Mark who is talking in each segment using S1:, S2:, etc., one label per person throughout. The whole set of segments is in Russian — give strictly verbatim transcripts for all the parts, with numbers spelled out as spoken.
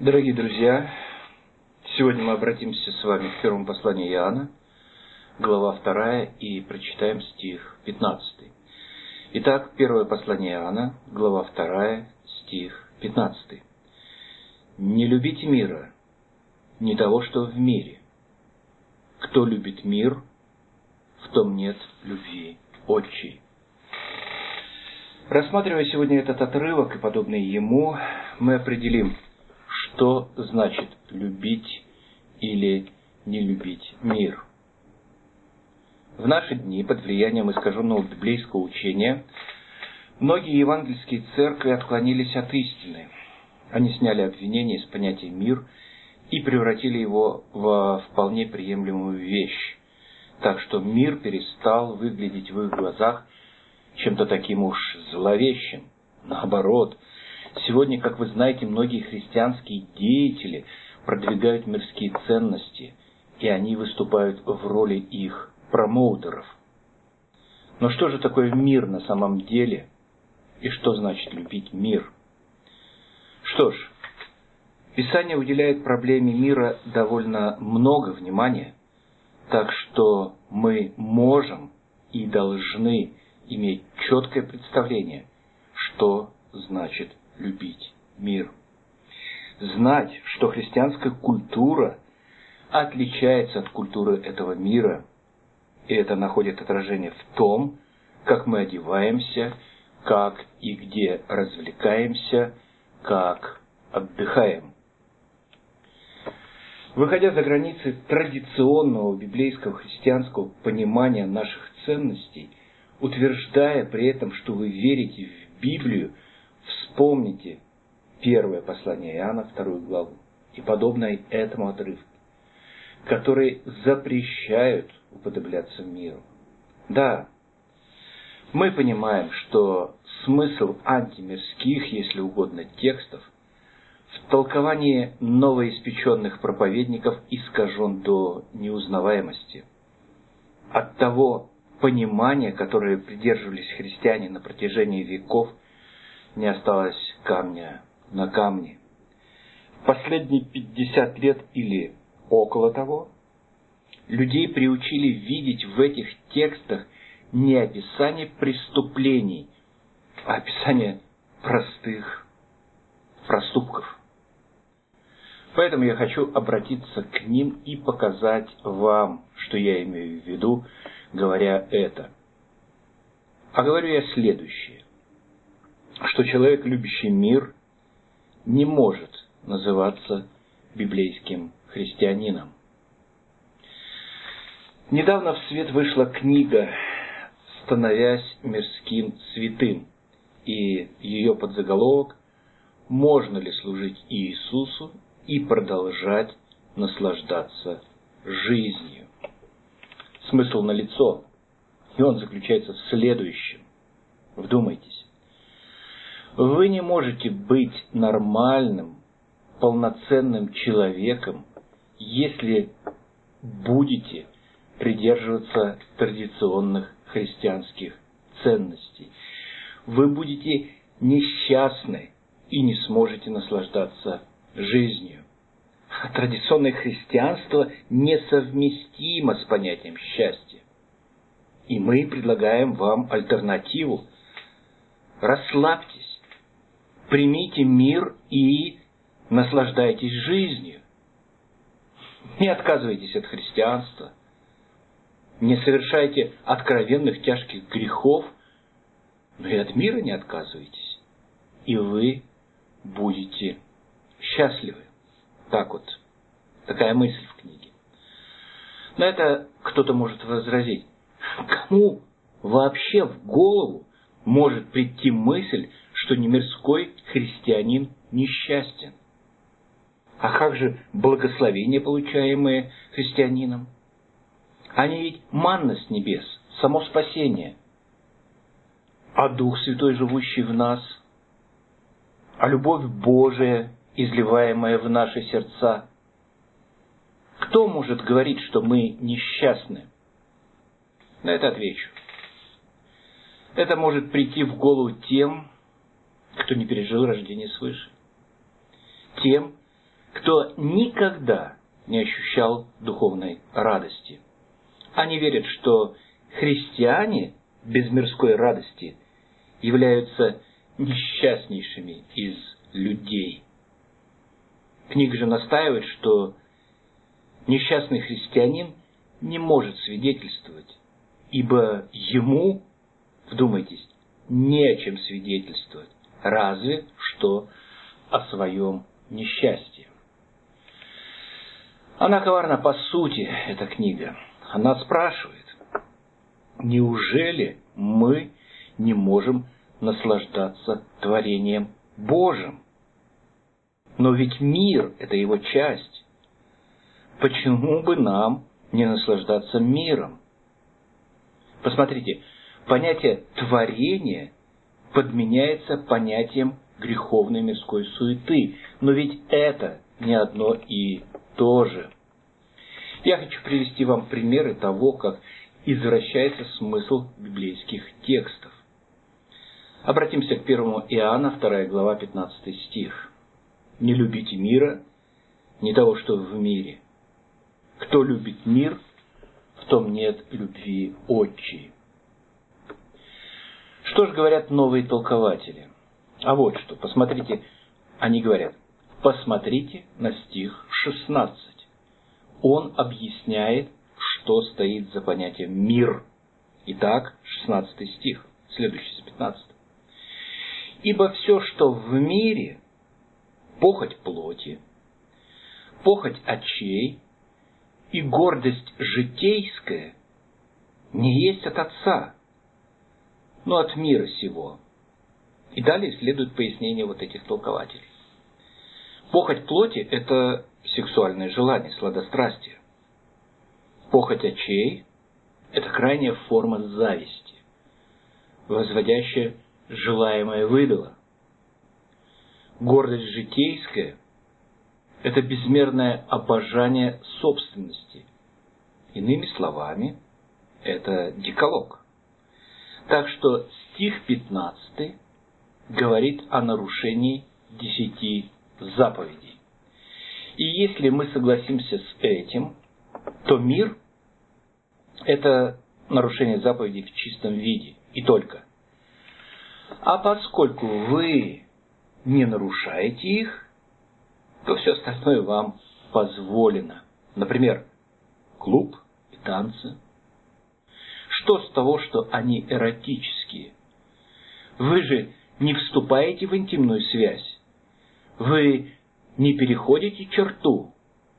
S1: Дорогие друзья, сегодня мы обратимся с вами к первому посланию Иоанна, глава вторая, и прочитаем стих пятнадцатый. Итак, первое послание Иоанна, глава вторая, стих пятнадцатый. «Не любите мира, не того, что в мире. Кто любит мир, в том нет любви Отчей». Рассматривая сегодня этот отрывок и подобные ему, мы определим, что значит любить или не любить мир. В наши дни, под влиянием искаженного библейского учения, многие евангельские церкви отклонились от истины. Они сняли обвинение с понятия «мир» и превратили его во вполне приемлемую вещь, так что мир перестал выглядеть в их глазах чем-то таким уж зловещим. Наоборот, сегодня, как вы знаете, многие христианские деятели продвигают мирские ценности, и они выступают в роли их промоутеров. Но что же такое мир на самом деле? И что значит любить мир? Что ж, Писание уделяет проблеме мира довольно много внимания, так что мы можем и должны иметь четкое представление, что значит любить мир. Знать, что христианская культура отличается от культуры этого мира, и это находит отражение в том, как мы одеваемся, как и где развлекаемся, как отдыхаем. Выходя за границы традиционного библейского христианского понимания наших ценностей, утверждая при этом, что вы верите в Библию, вспомните первое послание Иоанна, вторую главу, и подобное этому отрывку, которые запрещают уподобляться миру. Да, мы понимаем, что смысл антимирских, если угодно, текстов в толковании новоиспеченных проповедников искажен до неузнаваемости. От того понимания, которое придерживались христиане на протяжении веков, не осталось камня на камне. Последние пятьдесят лет или около того людей приучили видеть в этих текстах не описание преступлений, а описание простых проступков. Поэтому я хочу обратиться к ним и показать вам, что я имею в виду, говоря это. А говорю я следующее, что человек, любящий мир, не может называться библейским христианином. Недавно в свет вышла книга «Становясь мирским святым», и ее подзаголовок «Можно ли служить Иисусу и продолжать наслаждаться жизнью?» Смысл налицо, и он заключается в следующем. Вдумайтесь. Вы не можете быть нормальным, полноценным человеком, если будете придерживаться традиционных христианских ценностей. Вы будете несчастны и не сможете наслаждаться жизнью. Традиционное христианство несовместимо с понятием счастья. И мы предлагаем вам альтернативу. Расслабьтесь, примите мир и наслаждайтесь жизнью. Не отказывайтесь от христианства, не совершайте откровенных тяжких грехов, но и от мира не отказывайтесь, и вы будете счастливы. Так вот, такая мысль в книге. На это кто-то может возразить: кому вообще в голову может прийти мысль, что немирской христианин несчастен? А как же благословения, получаемые христианином? Они ведь манна с небес, само спасение. А Дух Святой, живущий в нас, а любовь Божия, изливаемая в наши сердца. Кто может говорить, что мы несчастны? На это отвечу. Это может прийти в голову тем, кто не пережил рождение свыше. Тем, кто никогда не ощущал духовной радости. Они верят, что христиане без мирской радости являются несчастнейшими из людей. Книга же настаивает, что несчастный христианин не может свидетельствовать, ибо ему, вдумайтесь, не о чем свидетельствовать, разве что о своем несчастье. Она коварна по сути, эта книга. Она спрашивает, неужели мы не можем наслаждаться творением Божьим? Но ведь мир – это его часть. Почему бы нам не наслаждаться миром? Посмотрите, понятие творения подменяется понятием греховной мирской суеты. Но ведь это не одно и то же. Я хочу привести вам примеры того, как извращается смысл библейских текстов. Обратимся к первому Иоанна, вторая глава, пятнадцатый стих. «Не любите мира, не того, что в мире. Кто любит мир, в том нет любви отчей». Что же говорят новые толкователи? А вот что, посмотрите, они говорят, посмотрите на стих шестнадцать. Он объясняет, что стоит за понятием «мир». Итак, шестнадцатый стих, следующий с пятнадцатого. «Ибо все, что в мире, похоть плоти, похоть очей и гордость житейская, не есть от Отца, но от мира сего». И далее следует пояснение вот этих толкователей. Похоть плоти – это сексуальное желание, сладострастие. Похоть очей – это крайняя форма зависти, возводящая желаемое в идола. Гордость житейская – это безмерное обожание собственности. Иными словами, это декалог. Так что стих пятнадцатый говорит о нарушении десяти заповедей. И если мы согласимся с этим, то мир – это нарушение заповедей в чистом виде, и только. А поскольку вы не нарушаете их, то все остальное вам позволено. Например, клуб и танцы. Что с того, что они эротические? Вы же не вступаете в интимную связь. Вы не переходите черту.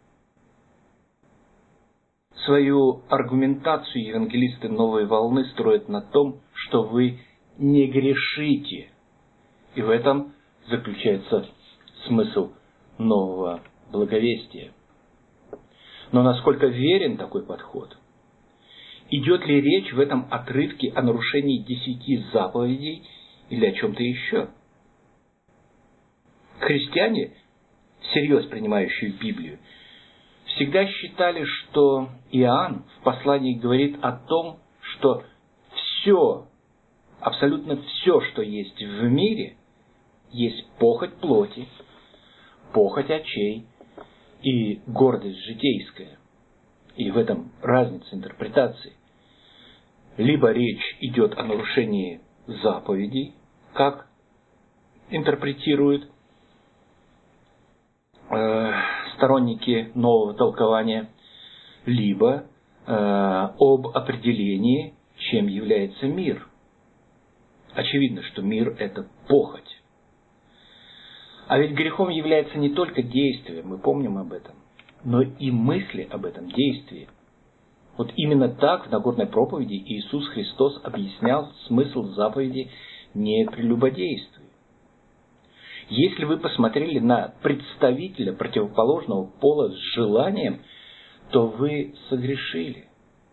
S1: Свою аргументацию евангелисты новой волны строят на том, что вы не грешите. И в этом заключается смысл нового благовестия. Но насколько верен такой подход? Идет ли речь в этом отрывке о нарушении десяти заповедей или о чем-то еще? Христиане, всерьез принимающие Библию, всегда считали, что Иоанн в послании говорит о том, что все, абсолютно все, что есть в мире, есть похоть плоти, похоть очей и гордость житейская. И в этом разница интерпретации. Либо речь идет о нарушении заповедей, как интерпретируют э, сторонники нового толкования, либо э, об определении, чем является мир. Очевидно, что мир – это похоть. А ведь грехом является не только действие, мы помним об этом, но и мысли об этом действии. Вот именно так в Нагорной проповеди Иисус Христос объяснял смысл заповеди «не прелюбодействуй». Если вы посмотрели на представителя противоположного пола с желанием, то вы согрешили.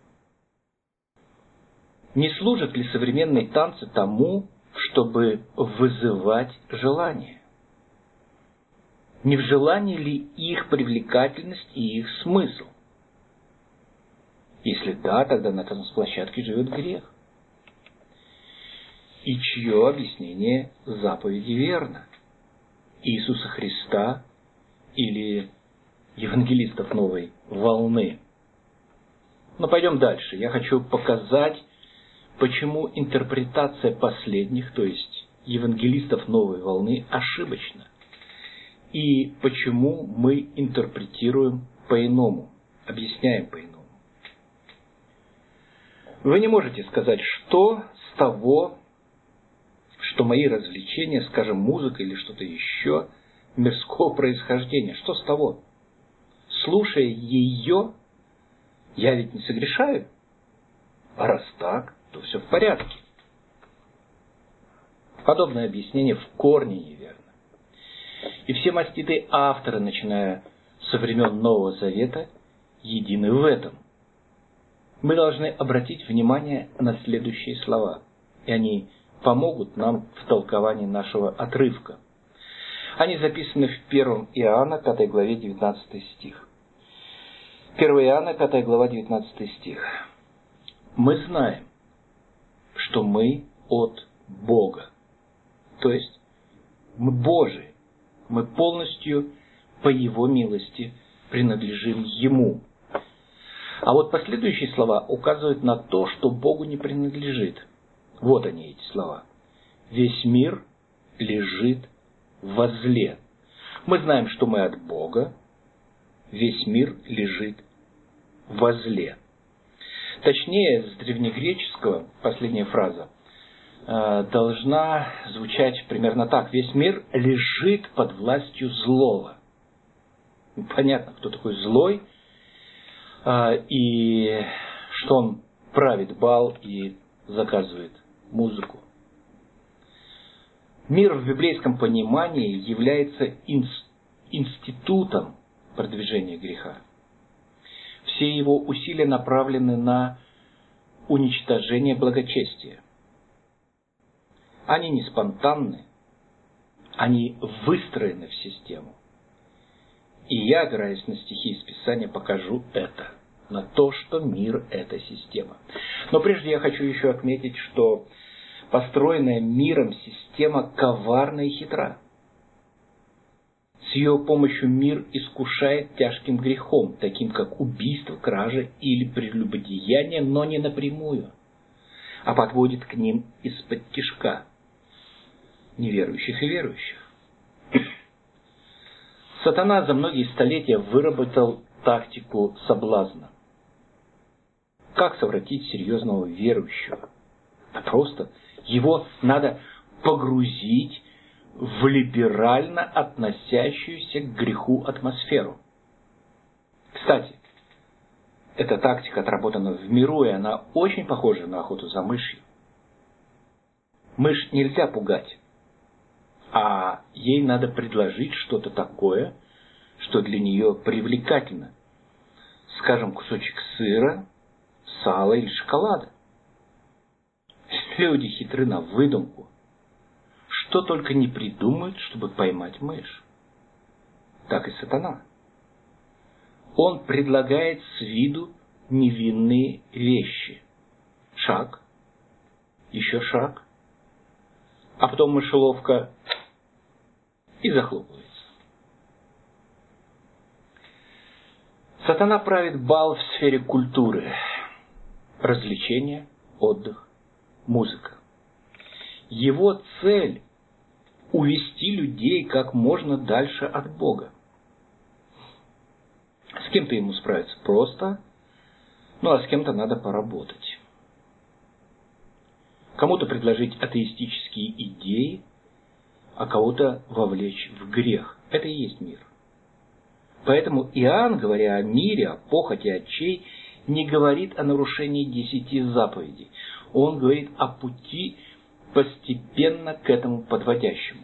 S1: Не служат ли современные танцы тому, чтобы вызывать желание? Не в желании ли их привлекательность и их смысл? Если да, тогда на танцплощадке живет грех. И чье объяснение заповеди верно? Иисуса Христа или евангелистов новой волны. Но пойдем дальше. Я хочу показать, почему интерпретация последних, то есть евангелистов новой волны, ошибочна. И почему мы интерпретируем по-иному, объясняем по-иному. Вы не можете сказать, что с того, что мои развлечения, скажем, музыка или что-то еще, мирского происхождения. Что с того? Слушая ее, я ведь не согрешаю. А раз так, то все в порядке. Подобное объяснение в корне неверно. И все маститые авторы, начиная со времен Нового Завета, едины в этом. Мы должны обратить внимание на следующие слова, и они помогут нам в толковании нашего отрывка. Они записаны в первом Иоанна, пятой главе, девятнадцатый стих. первое Иоанна, пятая глава, девятнадцатый стих. Мы знаем, что мы от Бога. То есть мы Божии. Мы полностью по Его милости принадлежим Ему. А вот последующие слова указывают на то, что Богу не принадлежит. Вот они, эти слова. Весь мир лежит возле. Мы знаем, что мы от Бога. Весь мир лежит возле. Точнее, с древнегреческого, последняя фраза, должна звучать примерно так. Весь мир лежит под властью злого. Понятно, кто такой злой, и что он правит бал и заказывает музыку. Мир в библейском понимании является институтом продвижения греха. Все его усилия направлены на уничтожение благочестия. Они не спонтанны, они выстроены в систему. И я, опираясь на стихи из Писания, покажу это, на то, что мир – это система. Но прежде я хочу еще отметить, что построенная миром система коварна и хитра. С ее помощью мир искушает тяжким грехом, таким как убийство, кража или прелюбодеяние, но не напрямую, а подводит к ним из-под тишка неверующих и верующих. Сатана за многие столетия выработал тактику соблазна. Как совратить серьезного верующего? Да просто его надо погрузить в либерально относящуюся к греху атмосферу. Кстати, эта тактика отработана в миру, и она очень похожа на охоту за мышью. Мышь нельзя пугать, а ей надо предложить что-то такое, что для нее привлекательно. Скажем, кусочек сыра, сала или шоколада. Люди хитры на выдумку. Что только не придумают, чтобы поймать мышь. Так и сатана. Он предлагает с виду невинные вещи. Шаг, еще шаг, а потом мышеловка и захлопывается. Сатана правит бал в сфере культуры, развлечения, отдых, музыка. Его цель – увести людей как можно дальше от Бога. С кем-то ему справиться просто, ну а с кем-то надо поработать. Кому-то предложить атеистические идеи, а кого-то вовлечь в грех. Это и есть мир. Поэтому Иоанн, говоря о мире, о похоти очей, не говорит о нарушении десяти заповедей. Он говорит о пути, постепенно к этому подводящему.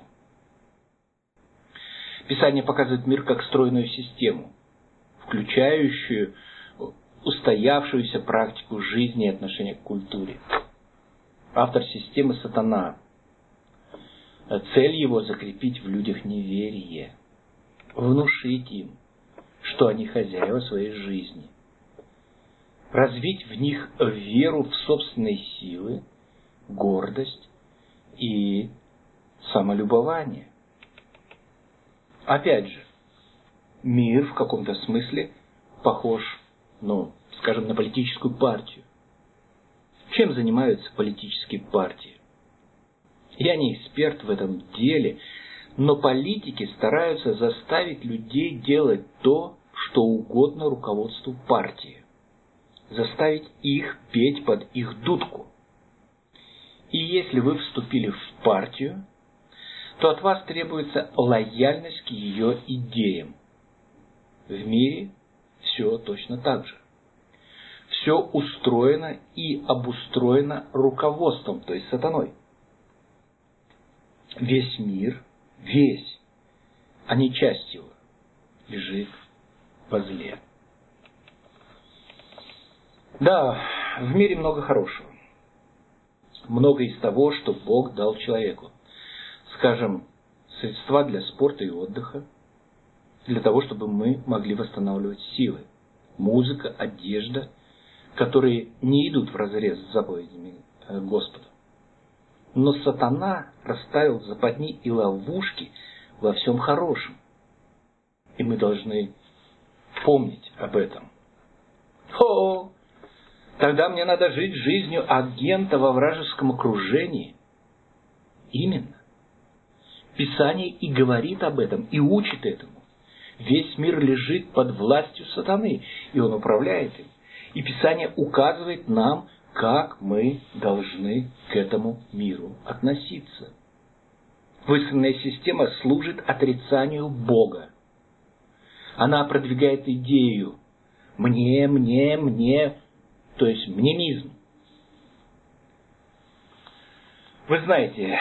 S1: Писание показывает мир как стройную систему, включающую устоявшуюся практику жизни и отношения к культуре. Автор системы сатана. Цель его закрепить в людях неверие, внушить им, что они хозяева своей жизни, развить в них веру в собственные силы, гордость и самолюбование. Опять же, мир в каком-то смысле похож, ну, скажем, на политическую партию. Чем занимаются политические партии? Я не эксперт в этом деле, но политики стараются заставить людей делать то, что угодно руководству партии. Заставить их петь под их дудку. И если вы вступили в партию, то от вас требуется лояльность к ее идеям. В мире все точно так же. Все устроено и обустроено руководством, то есть сатаной. Весь мир, весь, а не часть его, лежит во зле. Да, в мире много хорошего. Много из того, что Бог дал человеку. Скажем, средства для спорта и отдыха, для того, чтобы мы могли восстанавливать силы. Музыка, одежда, которые не идут вразрез с заповедями Господа. Но сатана расставил западни и ловушки во всем хорошем. И мы должны помнить об этом. О, тогда мне надо жить жизнью агента во вражеском окружении. Именно. Писание и говорит об этом, и учит этому. Весь мир лежит под властью сатаны, и он управляет им. И Писание указывает нам, как мы должны к этому миру относиться. Выстроенная система служит отрицанию Бога. Она продвигает идею «мне, мне, мне», то есть мнемизм. Вы знаете,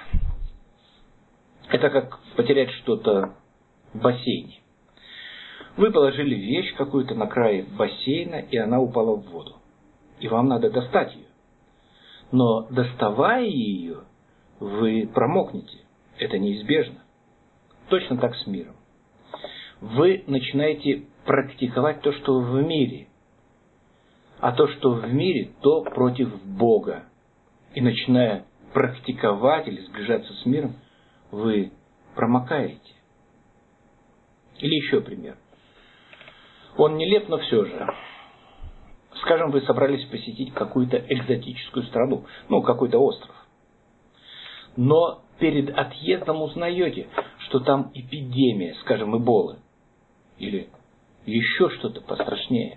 S1: это как потерять что-то в бассейне. Вы положили вещь какую-то на край бассейна, и она упала в воду. И вам надо достать ее. Но доставая ее, вы промокнете. Это неизбежно. Точно так с миром. Вы начинаете практиковать то, что в мире. А то, что в мире, то против Бога. И начиная практиковать или сближаться с миром, вы промокаете. Или еще пример. Он нелеп, но все же. Скажем, вы собрались посетить какую-то экзотическую страну, ну, какой-то остров. Но перед отъездом узнаете, что там эпидемия, скажем, эболы. Или еще что-то пострашнее.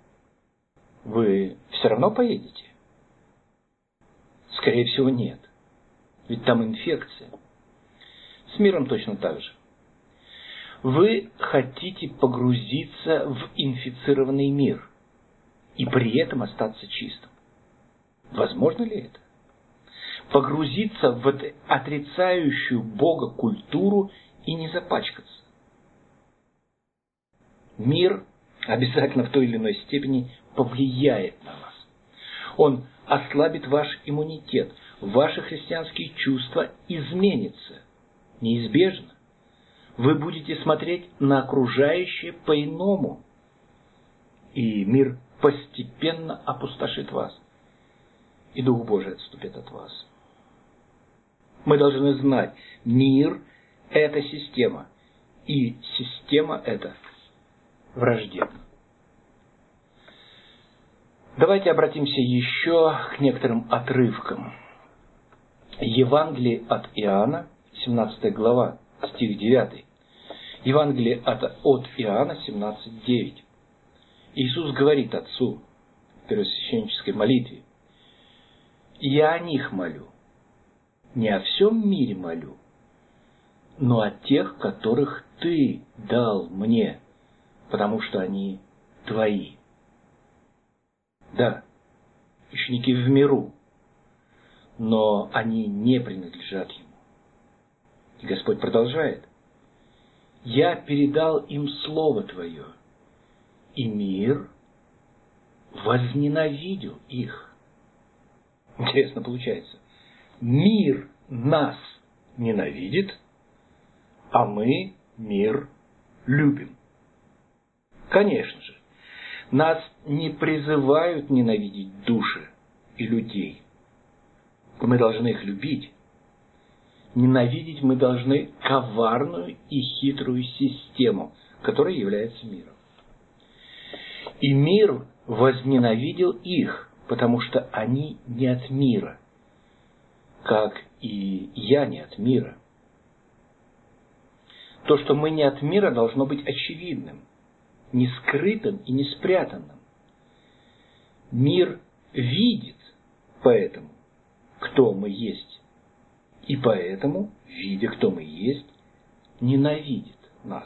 S1: Вы все равно поедете? Скорее всего, нет. Ведь там инфекция. С миром точно так же. Вы хотите погрузиться в инфицированный мир и при этом остаться чистым. Возможно ли это? Погрузиться в отрицающую Бога культуру и не запачкаться. Мир обязательно в той или иной степени повлияет на вас. Он ослабит ваш иммунитет, ваши христианские чувства изменятся. Неизбежно. Вы будете смотреть на окружающее по-иному. И мир постепенно опустошит вас. И Дух Божий отступит от вас. Мы должны знать, мир – это система. И система эта враждебна. Давайте обратимся еще к некоторым отрывкам. Евангелие от Иоанна, семнадцатая глава, стих девятый. Евангелие от, от Иоанна семнадцать девять. Иисус говорит Отцу в первосвященнической молитве: «Я о них молю, не о всем мире молю, но о тех, которых Ты дал мне, потому что они Твои». Да, ученики в миру, но они не принадлежат Ему. И Господь продолжает: «Я передал им Слово Твое, и мир возненавидел их». Интересно получается. Мир нас ненавидит, а мы мир любим. Конечно же, нас не призывают ненавидеть души и людей. Мы должны их любить. Ненавидеть мы должны коварную и хитрую систему, который является миром. И мир возненавидел их, потому что они не от мира, как и я не от мира. То, что мы не от мира, должно быть очевидным, не скрытым и не спрятанным. Мир видит поэтому, кто мы есть, и поэтому, видя, кто мы есть, ненавидит нас.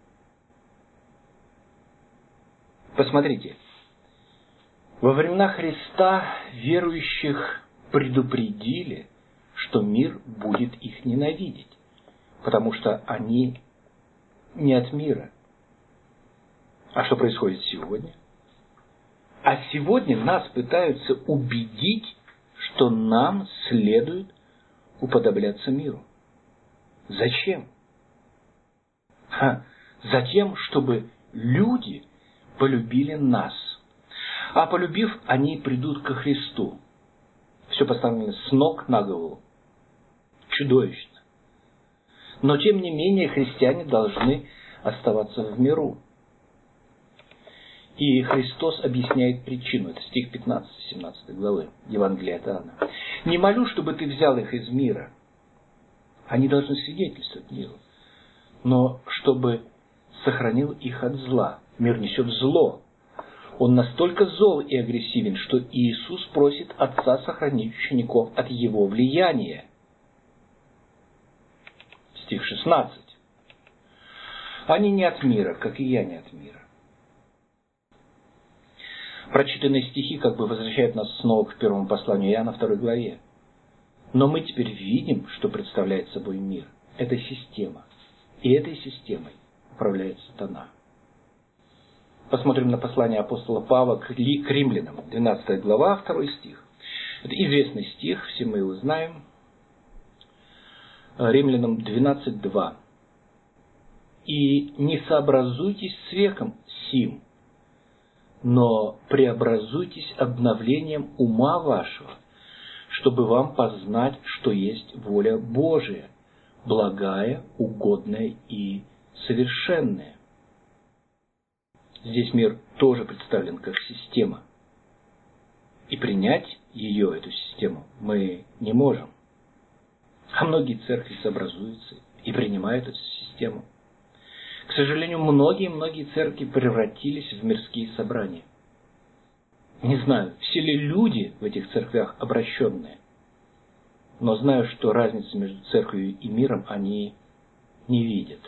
S1: Посмотрите, во времена Христа верующих предупредили, что мир будет их ненавидеть, потому что они не от мира. А что происходит сегодня? А сегодня нас пытаются убедить, что нам следует уподобляться миру. Зачем? Ха, затем, чтобы люди полюбили нас. А полюбив, они придут ко Христу. Все поставлено с ног на голову. Чудовищно. Но, тем не менее, христиане должны оставаться в миру. И Христос объясняет причину. Это стих пятнадцатый семнадцатой главы Евангелия от Иоанна. «Не молю, чтобы ты взял их из мира». Они должны свидетельствовать миру. Но чтобы сохранил их от зла. Мир несет зло. Он настолько зол и агрессивен, что Иисус просит Отца сохранить учеников от его влияния. Стих шестнадцать. Они не от мира, как и я не от мира. Прочитанные стихи как бы возвращают нас снова к первому посланию Иоанна, второй главе. Но мы теперь видим, что представляет собой мир. Это система. И этой системой управляет сатана. Посмотрим на послание апостола Павла к римлянам, двенадцатая глава, второй стих. Это известный стих, все мы его знаем. Римлянам двенадцать два. «И не сообразуйтесь с веком сим, но преобразуйтесь обновлением ума вашего, чтобы вам познать, что есть воля Божия, благая, угодная и совершенная». Здесь мир тоже представлен как система. И принять ее, эту систему, мы не можем. А многие церкви сообразуются и принимают эту систему. К сожалению, многие-многие церкви превратились в мирские собрания. Не знаю, все ли люди в этих церквях обращенные, но знаю, что разницы между церковью и миром они не видят.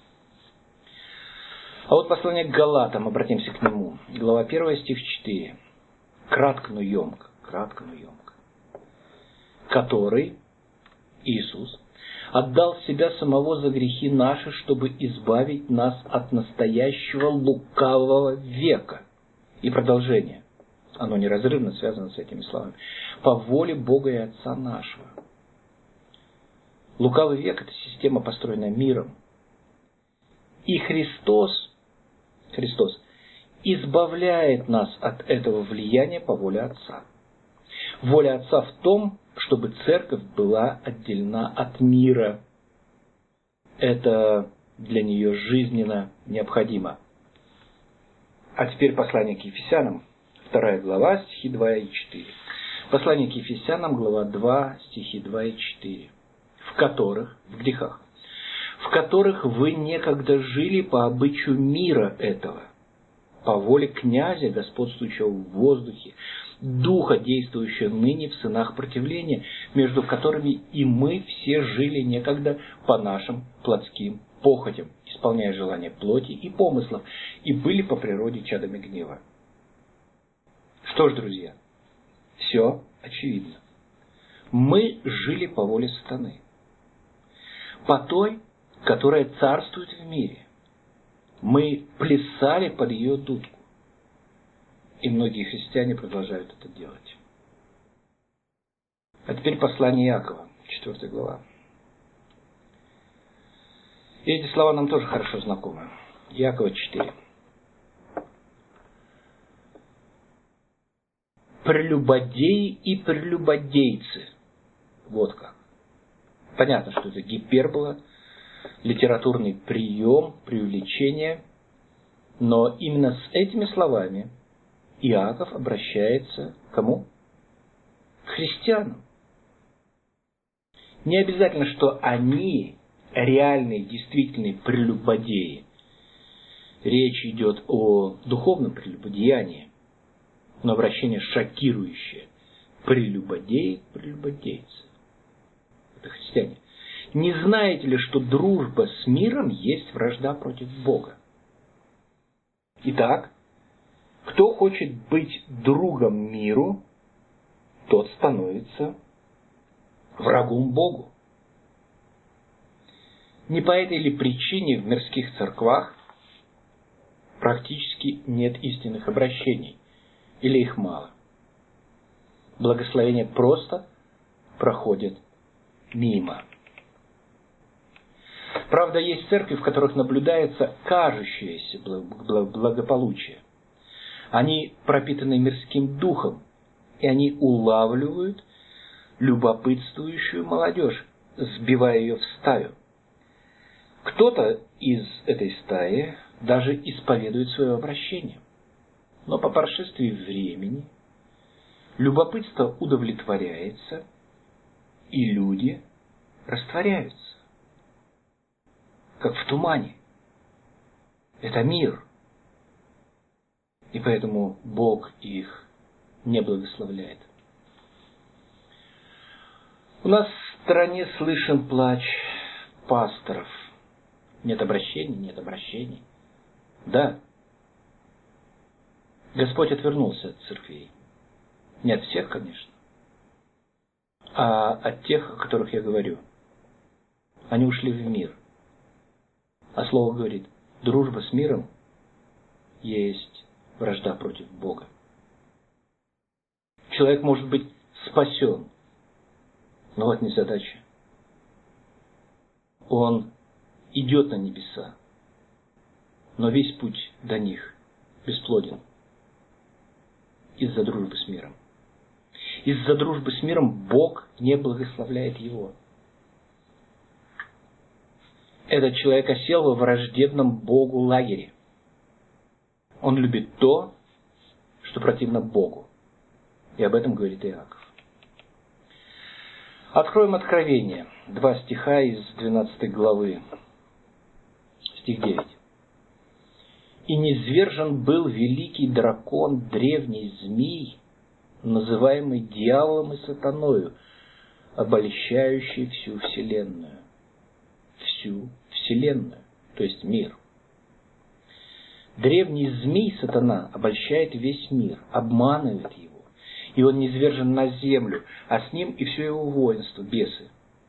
S1: А вот послание к Галатам, обратимся к нему. Глава первая, стих четыре. Кратко, но емко. Кратко, но емко. Который, Иисус, отдал себя самого за грехи наши, чтобы избавить нас от настоящего лукавого века. И продолжение. Оно неразрывно связано с этими словами. По воле Бога и Отца нашего. Лукавый век – это система, построенная миром. И Христос, Христос избавляет нас от этого влияния по воле Отца. Воля Отца в том, чтобы церковь была отделена от мира. Это для нее жизненно необходимо. А теперь послание к Ефесянам, вторая глава, стихи два и четыре. Послание к Ефесянам, глава два, стихи два и четыре. В которых, в грехах, в которых вы некогда жили по обычаю мира этого, по воле князя, господствующего в воздухе, духа, действующего ныне в сынах противления, между которыми и мы все жили некогда по нашим плотским похотям, исполняя желания плоти и помыслов, и были по природе чадами гнева. Что ж, друзья, все очевидно. Мы жили по воле сатаны, по той, которая царствует в мире. Мы плясали под ее дудку. И многие христиане продолжают это делать. А теперь послание Иакова, четвёртая глава. И эти слова нам тоже хорошо знакомы. Иакова четыре. Прелюбодеи и прелюбодейцы. Вот как. Понятно, что это гипербола, литературный прием, преувеличение, Но именно с этими словами Иаков обращается к кому? К христианам. Не обязательно, что они реальные, действительные прелюбодеи. Речь идет о духовном прелюбодеянии, но обращение шокирующее. Прелюбодеи, прелюбодейцы. Это христиане. Не знаете ли, что дружба с миром есть вражда против Бога? Итак, кто хочет быть другом миру, тот становится врагом Богу. Не по этой ли причине в мирских церквах практически нет истинных обращений, или их мало? Благословения просто проходят мимо. Правда, есть церкви, в которых наблюдается кажущееся благополучие. Они пропитаны мирским духом, и они улавливают любопытствующую молодежь, сбивая ее в стаю. Кто-то из этой стаи даже исповедует свое обращение. Но по прошествии времени любопытство удовлетворяется, и люди растворяются, как в тумане. Это мир. И поэтому Бог их не благословляет. У нас в стране слышен плач пасторов. Нет обращений, нет обращений. Да. Господь отвернулся от церквей. Не от всех, конечно, а от тех, о которых я говорю. Они ушли в мир. А Слово говорит, дружба с миром есть вражда против Бога. Человек может быть спасен, но вот незадача. Он идет на небеса, но весь путь до них бесплоден из-за дружбы с миром. Из-за дружбы с миром Бог не благословляет его. Этот человек осел во враждебном Богу лагере. Он любит то, что противно Богу. И об этом говорит Иаков. Откроем Откровение. Два стиха из двенадцатой главы. Стих девять. «И низвержен был великий дракон, древний змей, называемый дьяволом и сатаною, обольщающий всю вселенную». Всю вселенную, то есть мир. Древний змей сатана обольщает весь мир, обманывает его, и он низвержен на землю, а с ним и все его воинство, бесы.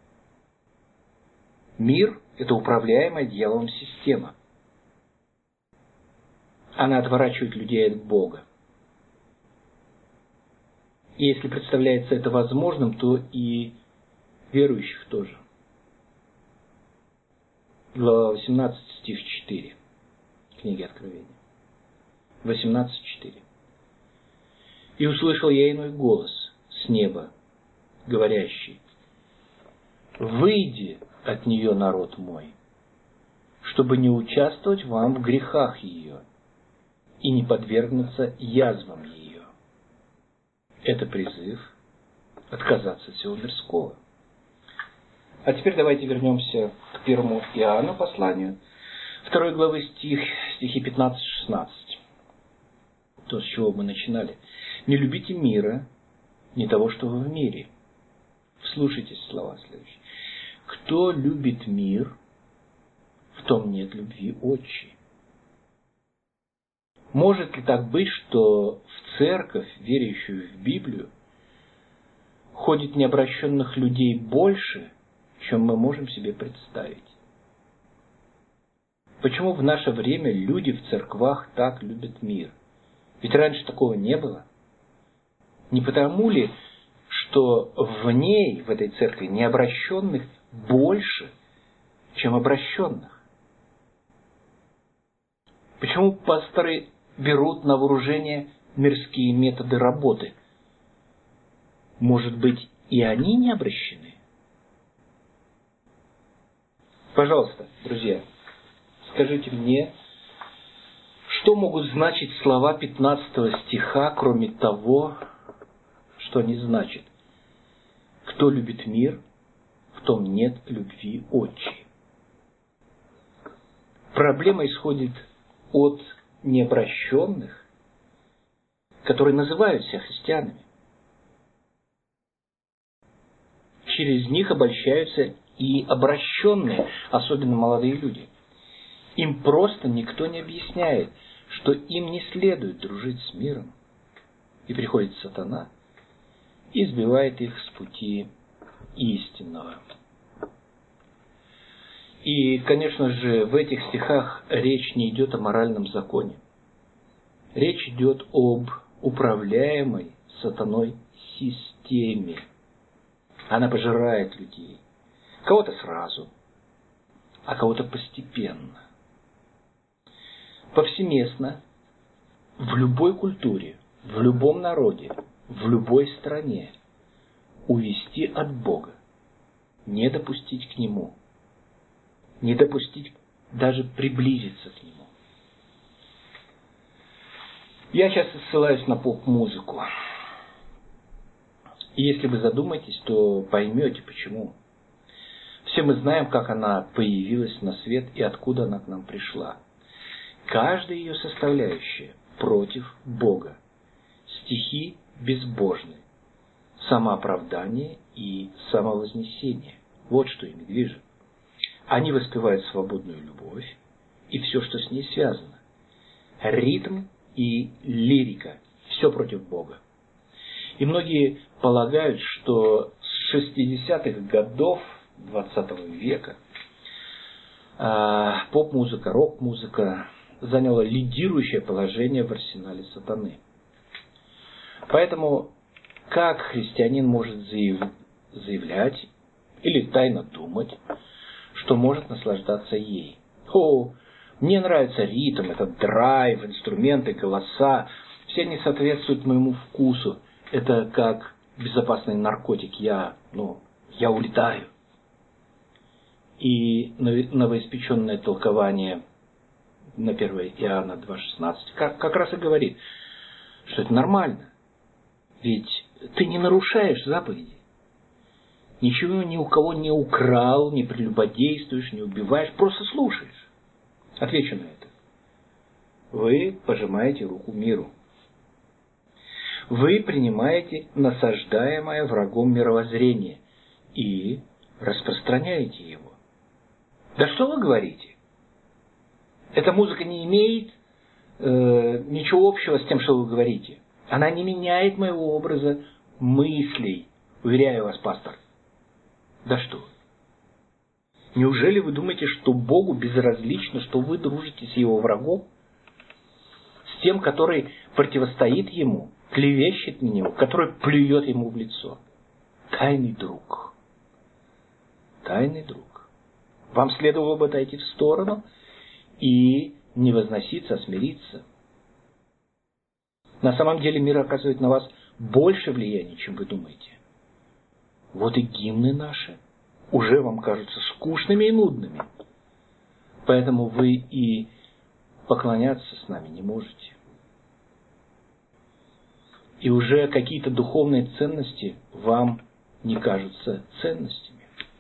S1: Мир – это управляемая дьяволом система. Она отворачивает людей от Бога. И если представляется это возможным, то и верующих тоже. Глава восемнадцать, стих четыре. Книги Откровения. восемнадцать, четыре. «И услышал я иной голос с неба, говорящий: выйди от нее, народ мой, чтобы не участвовать вам в грехах ее и не подвергнуться язвам ее». Это призыв отказаться от всего мирского. А теперь давайте вернемся к первому Иоанну посланию, второй главы стих, стихи пятнадцать-шестнадцать. То, с чего мы начинали. «Не любите мира, не того, что вы в мире». Вслушайтесь в слова следующие. «Кто любит мир, в том нет любви отчи». Может ли так быть, что в церковь, верящую в Библию, ходит необращенных людей больше, чем мы можем себе представить? Почему в наше время люди в церквах так любят мир? Ведь раньше такого не было. Не потому ли, что в ней, в этой церкви, необращенных больше, чем обращенных? Почему пасторы берут на вооружение мирские методы работы? Может быть, и они не обращены? Пожалуйста, друзья, скажите мне, Что могут значить слова пятнадцатого стиха, кроме того, что они значат? Кто любит мир, в том нет любви отчи. Проблема исходит от необращенных, которые называют себя христианами. Через них обольщаются и обращенные, особенно молодые люди. Им просто никто не объясняет, что им не следует дружить с миром. И приходит сатана и сбивает их с пути истинного. И, конечно же, в этих стихах речь не идет о моральном законе. Речь идет об управляемой сатаной системе. Она пожирает людей. Кого-то сразу, а кого-то постепенно. Повсеместно, в любой культуре, в любом народе, в любой стране увести от Бога, не допустить к Нему, не допустить даже приблизиться к Нему. Я часто ссылаюсь на поп-музыку. И если вы задумаетесь, то поймете, почему. Все мы знаем, как она появилась на свет и откуда она к нам пришла. Каждая ее составляющая против Бога. Стихи безбожны. Самооправдание и самовознесение. Вот что ими движет. Они воспевают свободную любовь и все, что с ней связано. Ритм и лирика. Все против Бога. И многие полагают, что с шестидесятых годов двадцатого века э, поп-музыка, рок-музыка заняла лидирующее положение в арсенале сатаны. Поэтому как христианин может заяв... заявлять или тайно думать, что может наслаждаться ей? О, мне нравится ритм, этот драйв, инструменты, голоса. Все они соответствуют моему вкусу. Это как безопасный наркотик. Я, ну, я улетаю. И новоиспеченное толкование на первое Иоанна два шестнадцать как, как раз и говорит, что это нормально. Ведь ты не нарушаешь заповеди. Ничего ни у кого не украл, не прелюбодействуешь, не убиваешь, просто слушаешь. Отвечу на это. Вы пожимаете руку миру. Вы принимаете насаждаемое врагом мировоззрение и распространяете его. Да что вы говорите? Эта музыка не имеет э, ничего общего с тем, что вы говорите. Она не меняет моего образа мыслей, уверяю вас, пастор. Да что вы? Неужели вы думаете, что Богу безразлично, что вы дружите с Его врагом? С тем, который противостоит Ему, клевещет на Него, который плюет Ему в лицо? Тайный друг. Тайный друг. Вам следовало бы отойти в сторону и не возноситься, а смириться. На самом деле мир оказывает на вас больше влияния, чем вы думаете. Вот и гимны наши уже вам кажутся скучными и нудными. Поэтому вы и поклоняться с нами не можете. И уже какие-то духовные ценности вам не кажутся ценностями.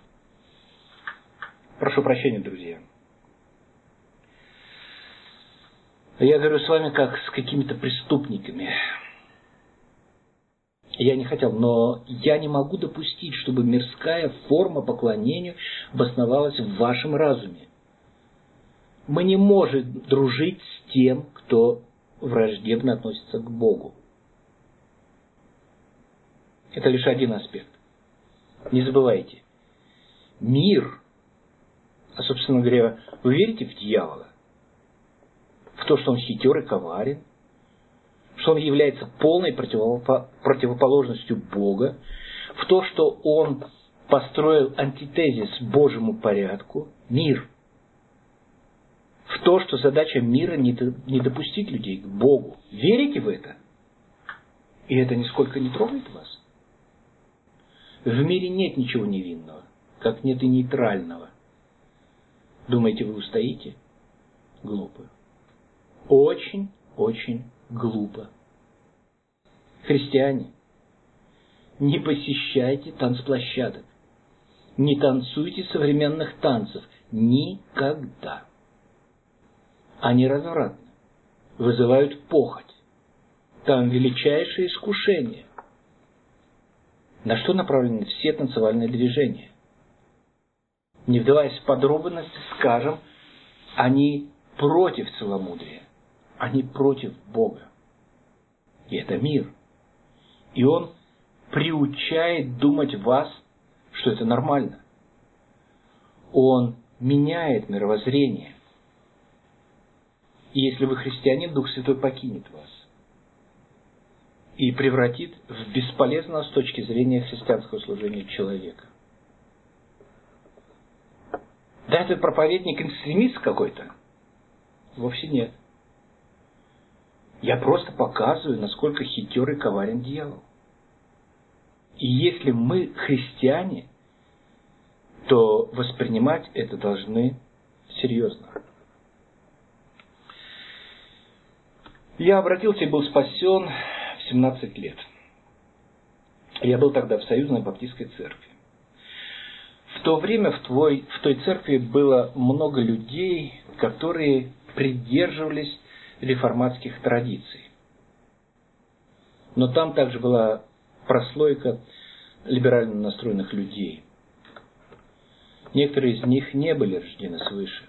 S1: Прошу прощения, друзья. Я говорю с вами как с какими-то преступниками. Я не хотел, но я не могу допустить, чтобы мирская форма поклонению обосновалась в вашем разуме. Мы не можем дружить с тем, кто враждебно относится к Богу. Это лишь один аспект. Не забывайте, мир, а собственно говоря, вы верите в дьявола? В то, что он хитер и коварен? Что он является полной противоположностью Бога? В то, что он построил антитезис Божьему порядку? Мир. В то, что задача мира не допустить людей к Богу. Верите в это? И это нисколько не трогает вас? В мире нет ничего невинного, как нет и нейтрального. Думаете, вы устоите? Глупо. Очень-очень глупо. Христиане, не посещайте танцплощадок. Не танцуйте современных танцев. Никогда. Они развратны, вызывают похоть. Там величайшее искушение. На что направлены все танцевальные движения? Не вдаваясь в подробности, скажем, они против целомудрия. Они против Бога. И это мир. И он приучает думать вас, что это нормально. Он меняет мировоззрение. И если вы христианин, Дух Святой покинет вас и превратит в бесполезного с точки зрения христианского служения человека. Да, это проповедник экстремист какой-то? Вовсе нет. Я просто показываю, насколько хитер и коварен дьявол. И если мы христиане, то воспринимать это должны серьезно. Я обратился и был спасен в семнадцать лет. Я был тогда в Союзной Баптистской церкви. В то время в, твой, в той церкви было много людей, которые придерживались реформатских традиций. Но там также была прослойка либерально настроенных людей. Некоторые из них не были рождены свыше.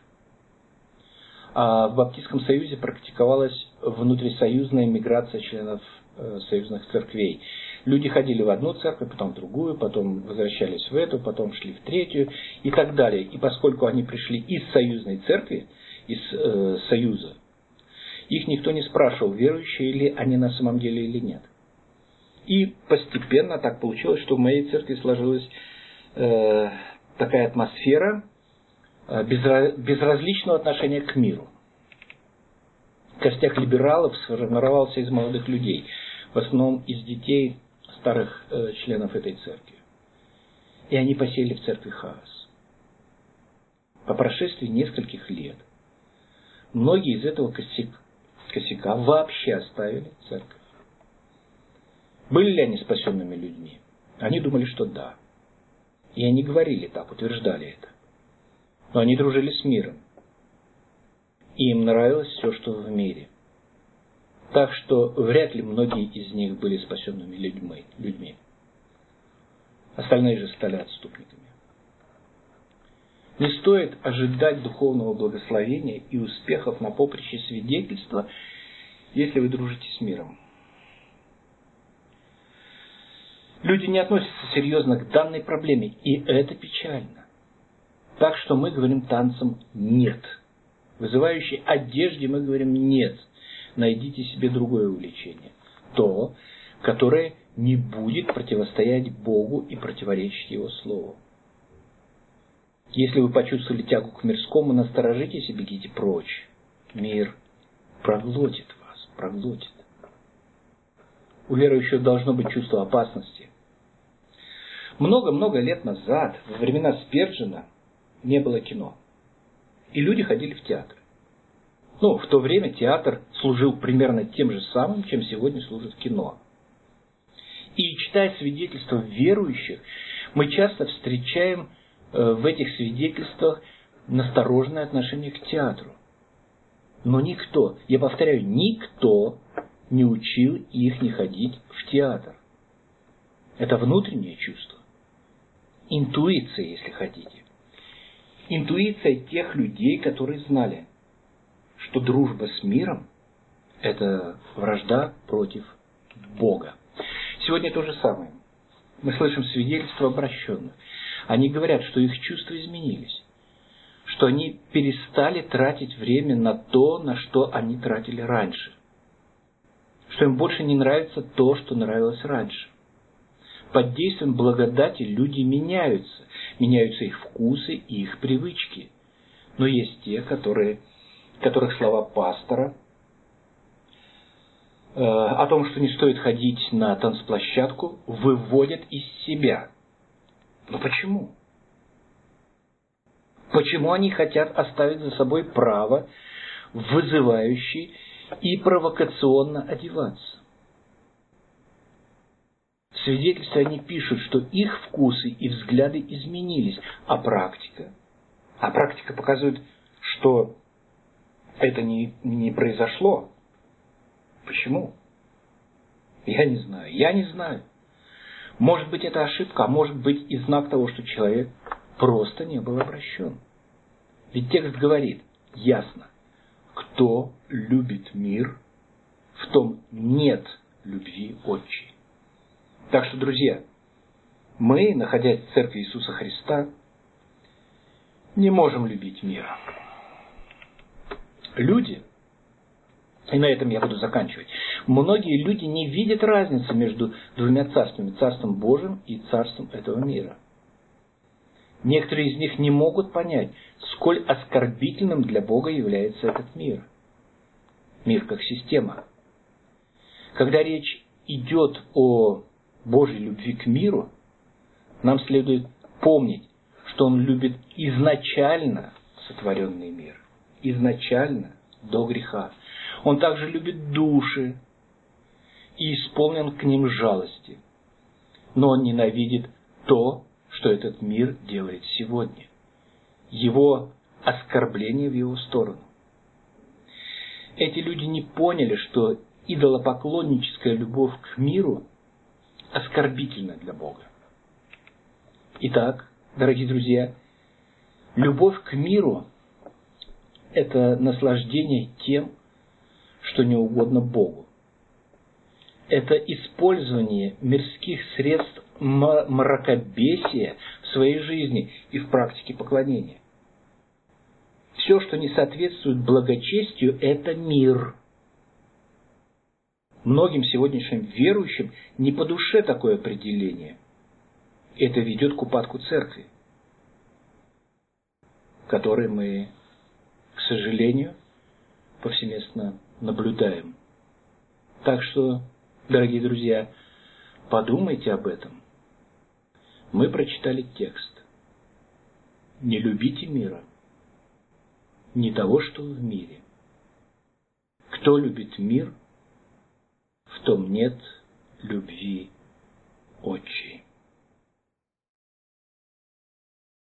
S1: А в Баптистском союзе практиковалась внутрисоюзная миграция членов э, союзных церквей. Люди ходили в одну церковь, потом в другую, потом возвращались в эту, потом шли в третью и так далее. И поскольку они пришли из союзной церкви, из э, союза, их никто не спрашивал, верующие ли они на самом деле или нет. И постепенно так получилось, что в моей церкви сложилась э, такая атмосфера э, безра, безразличного отношения к миру. Костяк либералов сформировался из молодых людей, в основном из детей старых э, членов этой церкви. И они посеяли в церкви хаос. По прошествии нескольких лет многие из этого косяка, косяка вообще оставили церковь. Были ли они спасенными людьми? Они думали, что да. И они говорили так, утверждали это. Но они дружили с миром. И им нравилось все, что в мире. Так что вряд ли многие из них были спасенными людьми. людьми. Остальные же стали отступниками. Не стоит ожидать духовного благословения и успехов на поприще свидетельства, если вы дружите с миром. Люди не относятся серьезно к данной проблеме, и это печально. Так что мы говорим танцам «нет». Вызывающей одежде мы говорим «нет». Найдите себе другое увлечение. То, которое не будет противостоять Богу и противоречить Его Слову. Если вы почувствовали тягу к мирскому, насторожитесь и бегите прочь. Мир проглотит вас, проглотит. У верующих должно быть чувство опасности. Много-много лет назад, во времена Спержена, не было кино. И люди ходили в театр. Ну, в то время театр служил примерно тем же самым, чем сегодня служит кино. И читая свидетельства верующих, мы часто встречаем э, в этих свидетельствах настороженное отношение к театру. Но никто, я повторяю, никто не учил их не ходить в театр. Это внутреннее чувство. Интуиция, если хотите. Интуиция тех людей, которые знали, что дружба с миром – это вражда против Бога. Сегодня то же самое. Мы слышим свидетельства обращенных. Они говорят, что их чувства изменились, что они перестали тратить время на то, на что они тратили раньше, что им больше не нравится то, что нравилось раньше. Под действием благодати люди меняются, меняются их вкусы и их привычки. Но есть те, которые, которых слова пастора э, о том, что не стоит ходить на танцплощадку, выводят из себя. Но почему? Почему они хотят оставить за собой право, вызывающий и провокационно одеваться. В свидетельстве они пишут, что их вкусы и взгляды изменились, а практика, а практика показывает, что это не, не произошло. Почему? Я не знаю. Я не знаю. Может быть, это ошибка, а может быть и знак того, что человек просто не был обращен. Ведь текст говорит ясно: кто любит мир, в том нет любви отчей. Так что, друзья, мы, находясь в Церкви Иисуса Христа, не можем любить мир. Люди, и на этом я буду заканчивать, многие люди не видят разницы между двумя царствами, Царством Божьим и царством этого мира. Некоторые из них не могут понять, сколь оскорбительным для Бога является этот мир. Мир как система. Когда речь идет о Божьей любви к миру, нам следует помнить, что Он любит изначально сотворенный мир. Изначально, до греха. Он также любит души и исполнен к ним жалости. Но Он ненавидит то, что этот мир делает сегодня. Его оскорбление в Его сторону. Эти люди не поняли, что идолопоклонническая любовь к миру оскорбительна для Бога. Итак, дорогие друзья, любовь к миру – это наслаждение тем, что не угодно Богу. Это использование мирских средств мракобесия в своей жизни и в практике поклонения. Все, что не соответствует благочестию, это мир. Многим сегодняшним верующим не по душе такое определение. Это ведет к упадку церкви, который мы, к сожалению, повсеместно наблюдаем. Так что, дорогие друзья, подумайте об этом. Мы прочитали текст. Не любите мира, не того, что в мире. Кто любит мир, в том нет любви отчей.